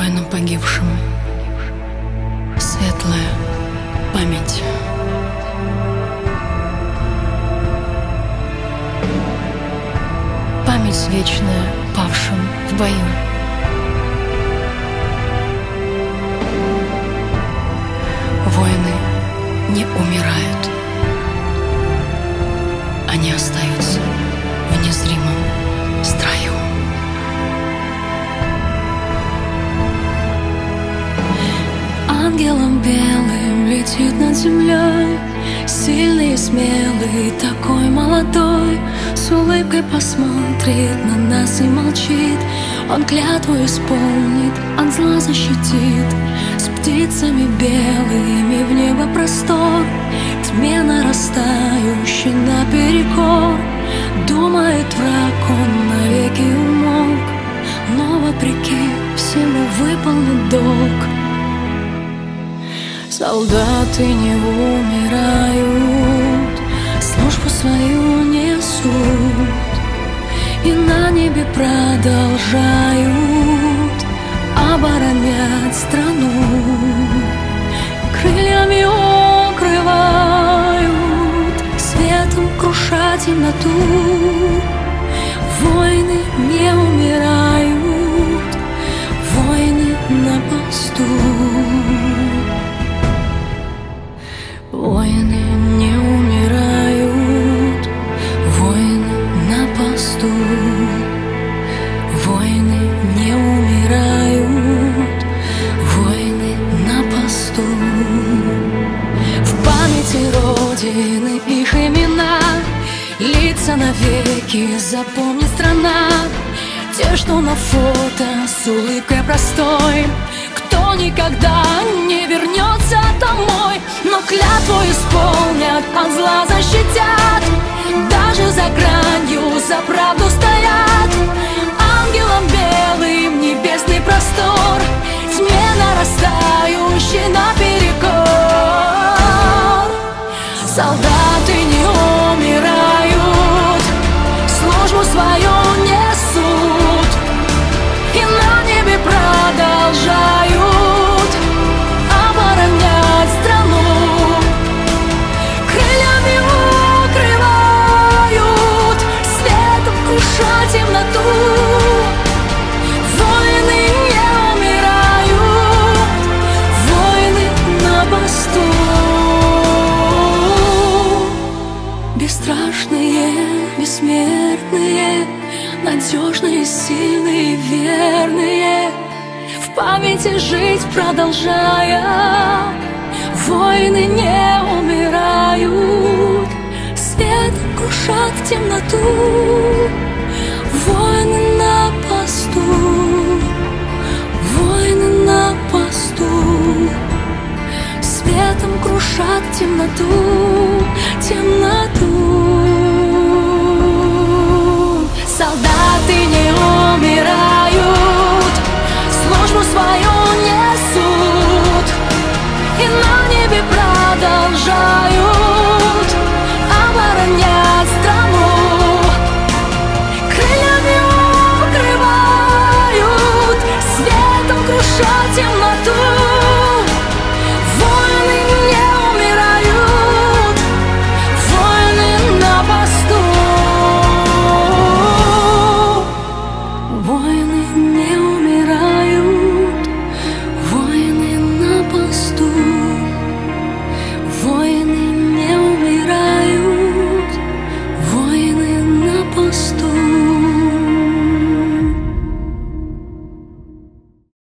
воинам погибшим светлая память. Память вечная павшим в бою. Воины не умирают, они остаются в незримом строю. Ангелом белым летит над землей, сильный и смелый, такой молодой, с улыбкой посмотрит на нас и молчит. Он клятву исполнит, от зла защитит, с птицами белыми в небо простор, тьме нарастающий наперекор. Думает враг, он навеки умолк, но вопреки всему выполнит долг. Солдаты не умирают, службу свою несут и на небе продолжают оборонять страну. Крыльями укрывают, светом круша темноту. Войны не умирают, войны на посту. Воины не умирают, воины на посту. Воины не умирают, воины на посту. В памяти Родины их имена, лица навеки запомнит страна. Те, что на фото с улыбкой простой, кто никогда не вернется домой, но клятву исполнят, от зла защитят, даже за гранью за правду стоят. Ангелом белым небесный простор, тьме нарастающий наперекор. Солдаты не умирают, службу свою несут и на небе продолжают оборонять страну. Крыльями укрывают, светом круша темноту. Воины не умирают, воины на посту. Бесстрашные, бессмертные, надежные, сильные, верные, в памяти жить продолжая. Воины не умирают, свет крушат темноту. Воины на посту, воины на посту, светом крушат темноту, темноту.